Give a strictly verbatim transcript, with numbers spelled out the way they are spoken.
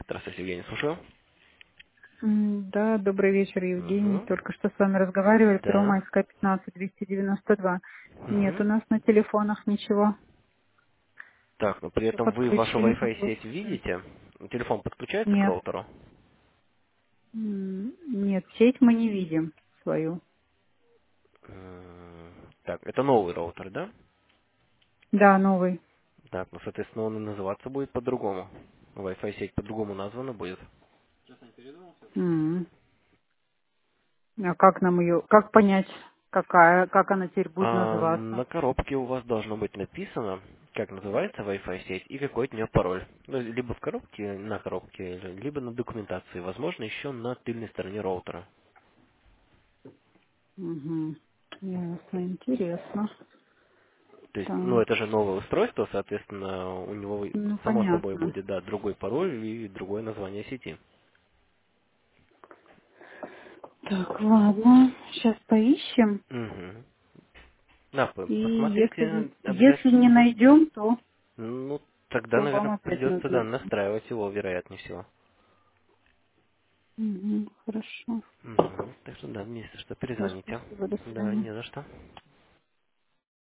Здравствуйте, Евгений, слушаю. М, Да, добрый вечер, Евгений. Угу. Только что с вами разговаривали. Да. Первомайская, пятнадцать, двести девяносто два. Нет у Угу. нас на телефонах ничего. Так, но при Все этом вы вашу подключили, Wi-Fi как вы сеть слышали. видите? Телефон подключается к Нет. роутеру? М, Нет, сеть мы не видим свою. М, Так, это новый роутер, да? Да, новый. Так, ну, соответственно, он и называться будет по-другому. Wi-Fi сеть по-другому названа будет. М. А как нам ее, как понять, какая, как она теперь будет А на называться? коробке у вас должно быть написано, как называется Wi-Fi сеть и какой от нее пароль. Ну, либо в коробке, на коробке, либо на документации. Возможно, еще на тыльной стороне роутера. Угу. Ясно, интересно. То есть, ну, это Так, же новое устройство, соответственно, у него ну само собой понятно. будет, да, другой пароль и другое название сети. Так, ладно, сейчас поищем. Угу. Да, по- И если, посмотрите если не обязательно. найдем, то Ну, тогда, то вам наверное, опять придется, да, назову. настраивать его, вероятнее всего. Мгм, хорошо. Угу. Так что, да, если что, Все, перезвоните. спасибо, до Да, свидания. не за что.